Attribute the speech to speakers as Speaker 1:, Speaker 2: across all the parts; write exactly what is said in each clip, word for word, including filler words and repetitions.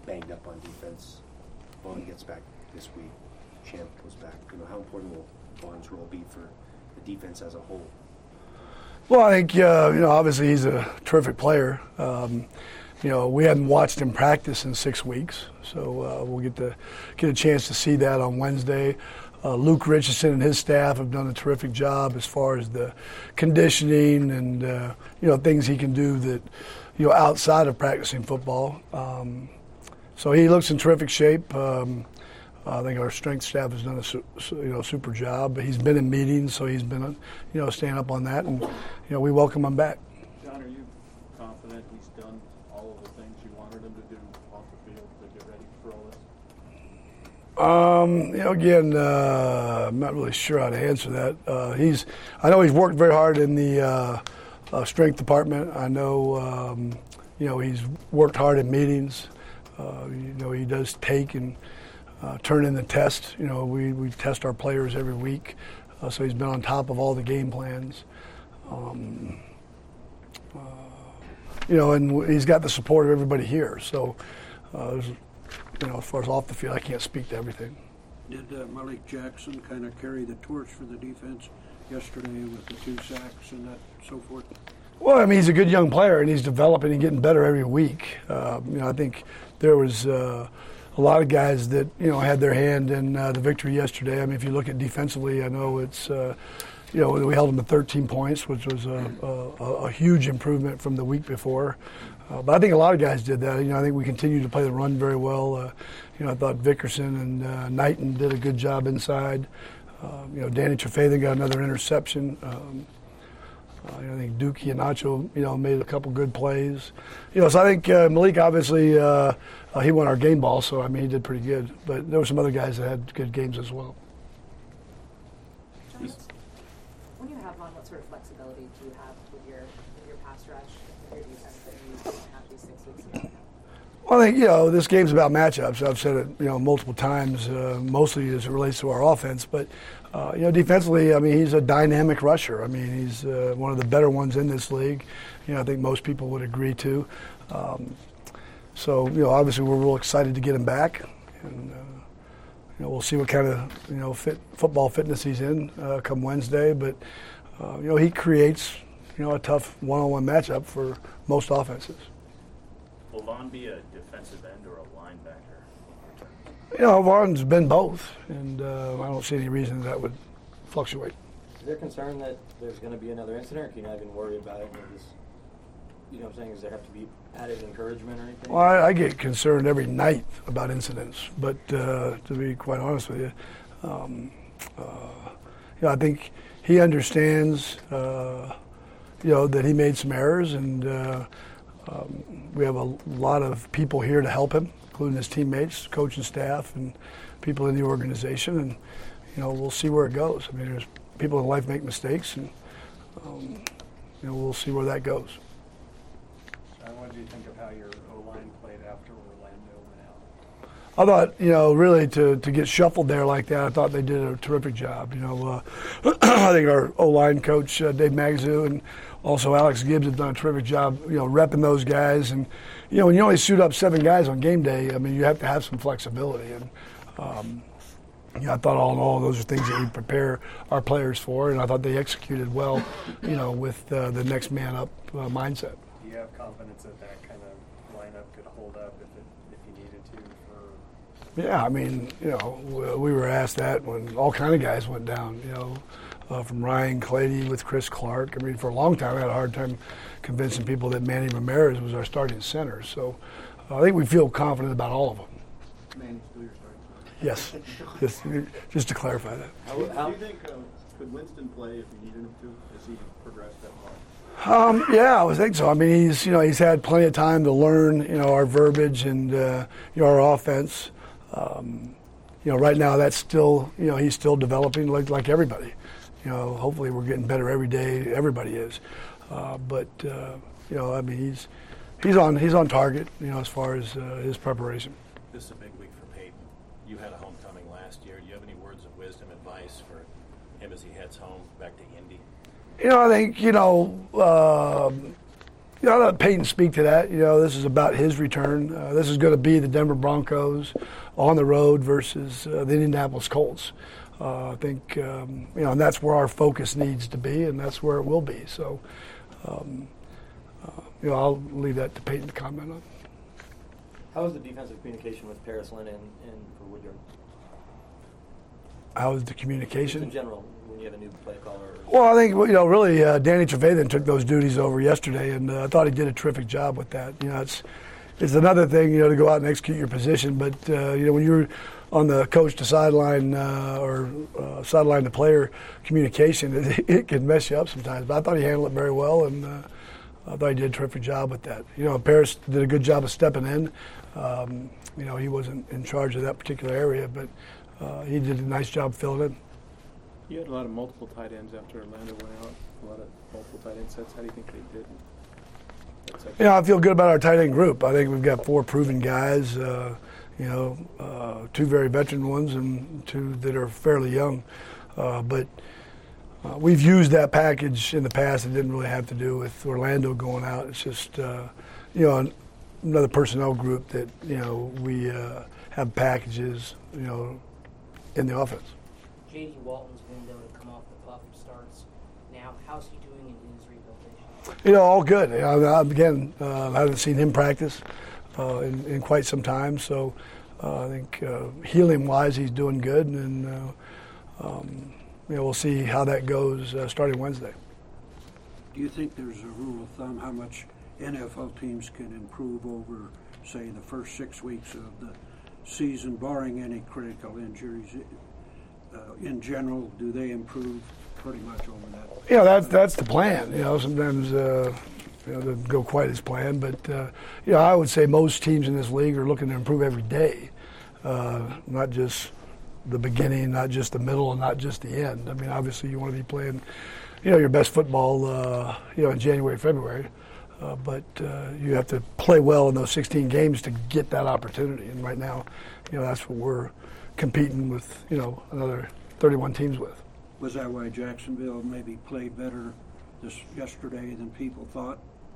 Speaker 1: banged up on defense. Vaughn gets back this week. Champ goes back. You know, how important will Vaughn's role be for the defense as a whole?
Speaker 2: Well, I think, uh, you know, obviously he's a terrific player. Um, you know, we hadn't watched him practice in six weeks, so uh, we'll get to get a chance to see that on Wednesday. Uh, Luke Richardson and his staff have done a terrific job as far as the conditioning and, uh, you know, things he can do that, you know, outside of practicing football. Um, so he looks in terrific shape. Um, I think our strength staff has done a su- you know super job. He's been in meetings, so he's been, you know, staying up on that, and you know we welcome him back.
Speaker 3: John, are you confident he's done all of the things you wanted him to do off the field to get ready for all this?
Speaker 2: Um, you know, again, uh, I'm not really sure how to answer that. Uh, he's, I know he's worked very hard in the uh, uh, strength department. I know, um, you know, he's worked hard in meetings. Uh, you know, he does take and uh, turn in the test. You know, we, we test our players every week, uh, so he's been on top of all the game plans. Um, uh, you know, and he's got the support of everybody here. So, uh, there's, you know, as far as off the field, I can't speak to everything.
Speaker 4: Did uh, Malik Jackson kind of carry the torch for the defense yesterday with the two sacks and that so forth?
Speaker 2: Well, I mean, he's a good young player, and he's developing and getting better every week. Uh, you know, I think there was uh, a lot of guys that, you know, had their hand in uh, the victory yesterday. I mean, if you look at defensively, I know it's, uh, you know, we held them to thirteen points, which was a, a, a huge improvement from the week before. Uh, but I think a lot of guys did that. You know, I think we continued to play the run very well. Uh, you know, I thought Vickerson and uh, Knighton did a good job inside. Uh, you know, Danny Trefathan got another interception. Um, uh, I think Dookie and Nacho, you know, made a couple good plays. You know, so I think uh, Malik obviously uh, uh, he won our game ball, so I mean he did pretty good. But there were some other guys that had good games as well.
Speaker 5: John, when you have on, what sort of flexibility do you have with your with your pass rush and your defense that you didn't have these six weeks ago?
Speaker 2: Well, I think, you know, this game's about matchups. I've said it, you know, multiple times, uh, mostly as it relates to our offense. But, uh, you know, defensively, I mean, he's a dynamic rusher. I mean, he's uh, one of the better ones in this league. You know, I think most people would agree to. Um, so, you know, obviously we're real excited to get him back. And, uh, you know, we'll see what kind of, you know, fit, football fitness he's in uh, come Wednesday. But, uh, you know, he creates, you know, a tough one-on-one matchup for most offenses.
Speaker 3: Will Vaughn be a defensive end or a linebacker?
Speaker 2: You know, Vaughn's been both, and uh, I don't see any reason that would fluctuate.
Speaker 6: Is there concern that there's going to be another incident, or can you not even worry about it? Just, you know what I'm saying? Does there have to be added encouragement or anything?
Speaker 2: Well, I, I get concerned every night about incidents, but uh, to be quite honest with you, um, uh, you know, I think he understands, uh, you know, that he made some errors, and uh, um, we have a lot of people here to help him, including his teammates, coaching staff, and people in the organization. And, you know, we'll see where it goes. I mean, there's people in life make mistakes, and, um, you know, we'll see where that goes.
Speaker 3: John, what did you think of how your O-line played after Orlando went out?
Speaker 2: I thought, you know, really to, to get shuffled there like that, I thought they did a terrific job. You know, uh, I think our O-line coach, uh, Dave Magazoo, and also Alex Gibbs have done a terrific job, you know, repping those guys. And, you know, when you only suit up seven guys on game day, I mean, you have to have some flexibility. And, um, you know, I thought all in all, those are things that we prepare our players for, and I thought they executed well, you know, with uh, the next man up uh, mindset.
Speaker 3: Do you have confidence that that kind of lineup could hold up if it, if you needed to? For
Speaker 2: Yeah, I mean, you know, we were asked that when all kind of guys went down, you know, uh, from Ryan Clady with Chris Clark. I mean, for a long time, I had a hard time convincing people that Manny Ramirez was our starting center. So uh, I think we feel confident about all of them.
Speaker 3: Manny, still your starting center?
Speaker 2: Yes, just, just to clarify that.
Speaker 3: How, how, do you think, uh, could Winston play if you needed him to, as he progressed that far?
Speaker 2: Um, yeah, I would think so. I mean, he's, you know, he's had plenty of time to learn, you know, our verbiage and, uh, you know, our offense. Um, you know, right now that's still, you know, he's still developing like, like everybody. You know, hopefully we're getting better every day. Everybody is. Uh, but, uh, you know, I mean, he's he's on he's on target, you know, as far as uh, his preparation.
Speaker 7: This is a big week for Peyton. You had a homecoming last year. Do you have any words of wisdom, advice for him as he heads home back to Indy?
Speaker 2: You know, I think, you know, uh, you know, I'll let Peyton speak to that. You know, this is about his return. Uh, this is going to be the Denver Broncos on the road versus uh, the Indianapolis Colts. Uh, I think, um, you know, and that's where our focus needs to be, and that's where it will be. So, um, uh, you know, I'll leave that to Peyton to comment on.
Speaker 6: How was the defensive communication with Paris Lynn and, and for Woodyard?
Speaker 2: How is the
Speaker 6: Just
Speaker 2: communication?
Speaker 6: in general, when you have a new play caller?
Speaker 2: Well, I think, you know, really, uh, Danny Trevathan took those duties over yesterday, and uh, I thought he did a terrific job with that. You know, it's it's another thing, you know, to go out and execute your position, but, uh, you know, when you're on the coach to sideline uh, or uh, sideline to player communication, it, it can mess you up sometimes. But I thought he handled it very well, and uh, I thought he did a terrific job with that. You know, Paris did a good job of stepping in. Um, you know, he wasn't in charge of that particular area, but uh, he did a nice job filling in.
Speaker 3: You had a lot of multiple tight ends after Orlando went out. A lot of multiple tight end sets. How do you think they did?
Speaker 2: You know, I feel good about our tight end group. I think we've got four proven guys, uh, you know, uh, two very veteran ones and two that are fairly young. Uh, but uh, we've used that package in the past. It didn't really have to do with Orlando going out. It's just, uh, you know, an, another personnel group that, you know, we uh, have packages, you know, in the offense.
Speaker 8: J D Walton's window to come off the pup starts now. How's he doing in his rehabilitation?
Speaker 2: You know, all good. You know, again, uh, I haven't seen him practice uh, in, in quite some time, so uh, I think uh, healing-wise he's doing good, and uh, um, you know, we'll see how that goes uh, starting Wednesday.
Speaker 4: Do you think there's a rule of thumb how much N F L teams can improve over, say, the first six weeks of the season, barring any critical injuries? Uh, in general, do they improve pretty much over that?
Speaker 2: You know, that's that's the plan. You know, sometimes uh, you know, it doesn't go quite as planned, but uh, you know, I would say most teams in this league are looking to improve every day, uh, not just the beginning, not just the middle, and not just the end. I mean, obviously, you want to be playing, you know, your best football, uh, you know, in January, February, uh, but uh, you have to play well in those sixteen games to get that opportunity. And right now, you know, that's what we're competing with, you know, another thirty-one teams with.
Speaker 4: Was that why Jacksonville maybe played better this yesterday than people thought?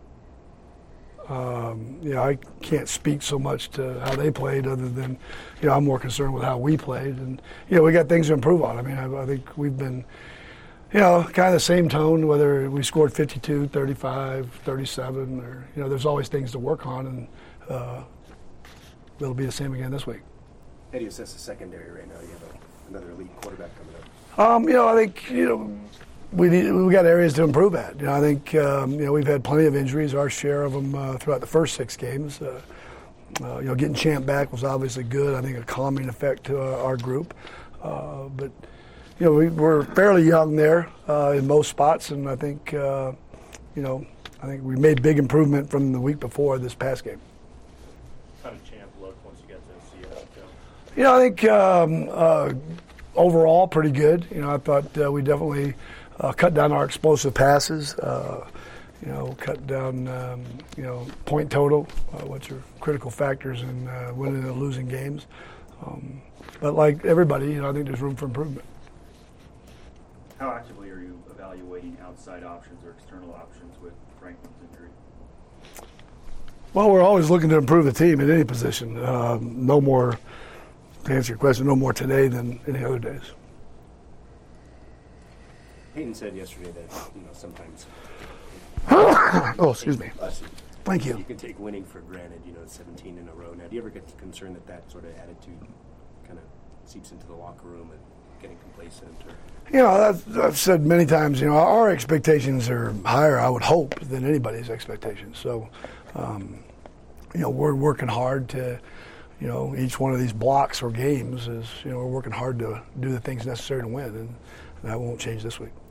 Speaker 2: Um, you know, I can't speak so much to how they played other than, you know, I'm more concerned with how we played. And, you know, we got things to improve on. I mean, I, I think we've been, you know, kind of the same tone, whether we scored fifty-two, thirty-five, thirty-seven, or, you know, there's always things to work on, and uh, it'll be the same again this week.
Speaker 1: How do you assess the secondary right now? You have a, another elite quarterback coming up.
Speaker 2: Um, you know, I think, you know, we need, we got areas to improve at. You know, I think, um, you know, we've had plenty of injuries, our share of them uh, throughout the first six games. Uh, uh, you know, getting Champ back was obviously good. I think a calming effect to uh, our group. Uh, but, you know, we, we're fairly young there uh, in most spots, and I think, uh, you know, I think we made big improvement from the week before this past game.
Speaker 3: How did Champ look once you got to see it?
Speaker 2: You know, I think um, uh, overall pretty good. You know, I thought uh, we definitely uh, cut down our explosive passes. Uh, you know, cut down um, you know point total, uh, which are critical factors in uh, winning and losing games. Um, but like everybody, you know, I think there's room for improvement.
Speaker 9: How actively are you evaluating outside options or external options with Franklin's injury?
Speaker 2: Well, we're always looking to improve the team at any position. Um, no more. To answer your question, no more today than any other days.
Speaker 1: Peyton said yesterday that, you know, sometimes.
Speaker 2: Oh, excuse me. Thank you.
Speaker 1: You can take winning for granted, you know, seventeen in a row. Now, do you ever get concerned that that sort of attitude kind of seeps into the locker room and getting complacent? Or?
Speaker 2: You know, I've, I've said many times, you know, our expectations are higher, I would hope, than anybody's expectations. So, um, you know, we're working hard to, you know, each one of these blocks or games is, you know, we're working hard to do the things necessary to win, and that won't change this week.